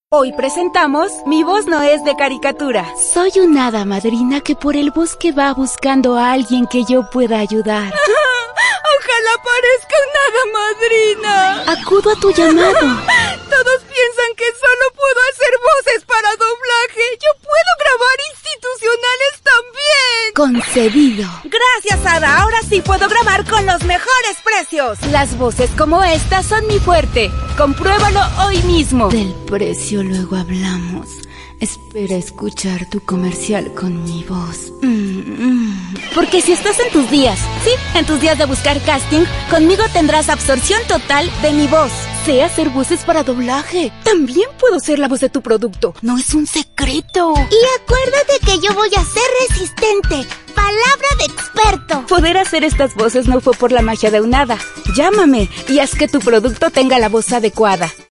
Hoy presentamos Mi voz no es de caricatura. Soy una hada madrina que por el bosque va buscando a alguien que yo pueda ayudar. ¡Ojalá parezca una hada madrina! Acudo a tu llamado. Todos piensan que solo puedo hacer voces para doblaje. ¡Yo puedo grabar institucionales también! Concedido. Gracias, Hada. Ahora sí puedo grabar con los mejores precios. Las voces como esta son mi fuerte. Compruébalo hoy mismo. Del precio luego hablamos. Espera escuchar tu comercial con mi voz. Porque si estás en tus días, sí, en tus días de buscar casting, conmigo tendrás absorción total de mi voz. Sé hacer voces para doblaje. También puedo ser la voz de tu producto. No es un secreto. Y acuérdate que yo voy a ser resistente. Palabra de experto. Poder hacer estas voces no fue por la magia de un hada. Llámame y haz que tu producto tenga la voz adecuada.